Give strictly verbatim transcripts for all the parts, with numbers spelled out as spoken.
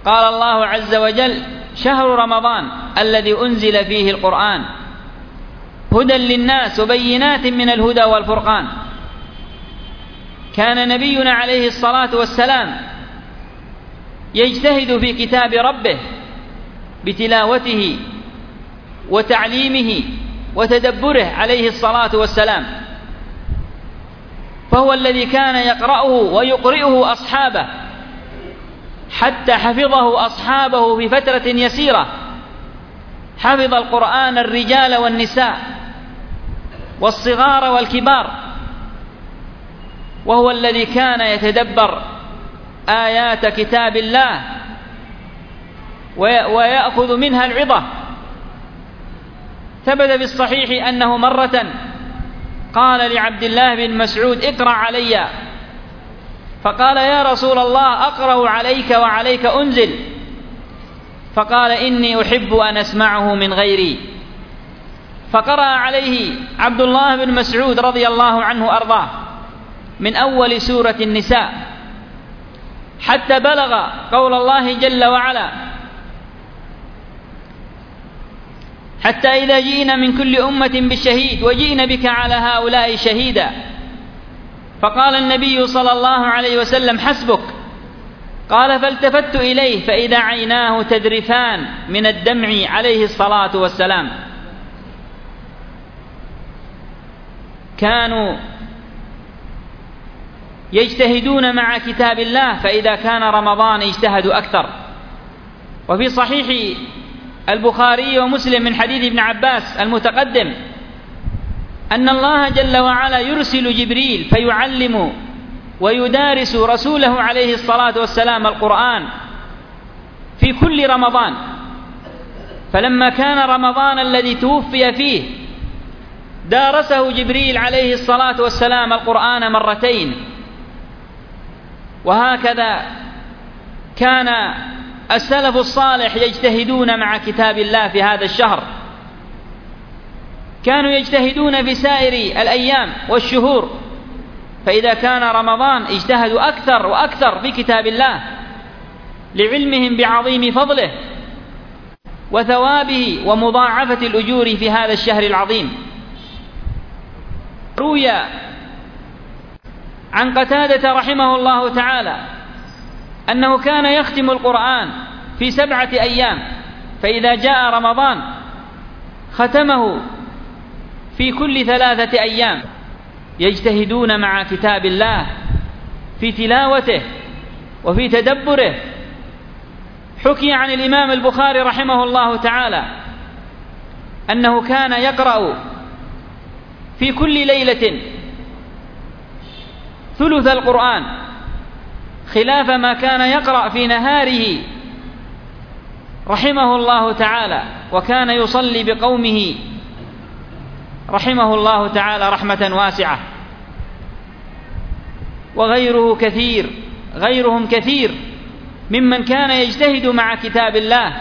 قال الله عز وجل: شهر رمضان الذي أنزل فيه القرآن هدى للناس وبينات من الهدى والفرقان. كان نبينا عليه الصلاة والسلام يجتهد في كتاب ربه بتلاوته وتعليمه وتدبره عليه الصلاة والسلام، فهو الذي كان يقرأه ويقرئه أصحابه حتى حفظه أصحابه في فترة يسيرة. حفظ القرآن الرجال والنساء والصغار والكبار، وهو الذي كان يتدبر آيات كتاب الله ويأخذ منها العظة. ثبت في الصحيح أنه مرة قال لعبد الله بن مسعود: اقرأ علي. فقال: يا رسول الله، أقرأ عليك وعليك أنزل. فقال: إني أحب أن أسمعه من غيري. فقرأ عليه عبد الله بن مسعود رضي الله عنه أرضاه من أول سورة النساء حتى بلغ قول الله جل وعلا: حتى إذا جئنا من كل أمة بشهيد وجئنا بك على هؤلاء شهيدا. فقال النبي صلى الله عليه وسلم: حسبك. قال: فالتفت إليه فإذا عيناه تذرفان من الدمع عليه الصلاة والسلام. كانوا يجتهدون مع كتاب الله، فإذا كان رمضان اجتهدوا أكثر. وفي صحيح البخاري ومسلم من حديث ابن عباس المتقدم أن الله جل وعلا يرسل جبريل فيعلم ويدارس رسوله عليه الصلاة والسلام القرآن في كل رمضان. فلما كان رمضان الذي توفي فيه دارسه جبريل عليه الصلاة والسلام القرآن مرتين. وهكذا كان السلف الصالح يجتهدون مع كتاب الله في هذا الشهر. كانوا يجتهدون في سائر الأيام والشهور، فإذا كان رمضان اجتهدوا أكثر وأكثر في كتاب الله لعلمهم بعظيم فضله وثوابه ومضاعفة الأجور في هذا الشهر العظيم. روي عن قتادة رحمه الله تعالى أنه كان يختم القرآن في سبعة أيام، فإذا جاء رمضان ختمه في كل ثلاثة أيام. يجتهدون مع كتاب الله في تلاوته وفي تدبره. حكي عن الإمام البخاري رحمه الله تعالى أنه كان يقرأ في كل ليلة ثلث القرآن خلاف ما كان يقرأ في نهاره رحمه الله تعالى، وكان يصلي بقومه رحمه الله تعالى رحمة واسعة. وغيره كثير غيرهم كثير ممن كان يجتهد مع كتاب الله.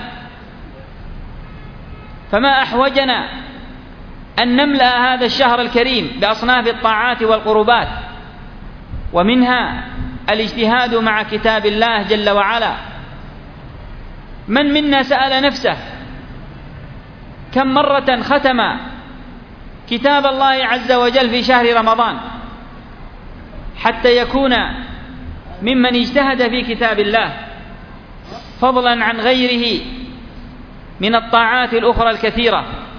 فما أحوجنا أن نملأ هذا الشهر الكريم بأصناف الطاعات والقربات، ومنها الاجتهاد مع كتاب الله جل وعلا. من منا سأل نفسه كم مرة ختم كتاب الله عز وجل في شهر رمضان حتى يكون ممن اجتهد في كتاب الله، فضلا عن غيره من الطاعات الأخرى الكثيرة.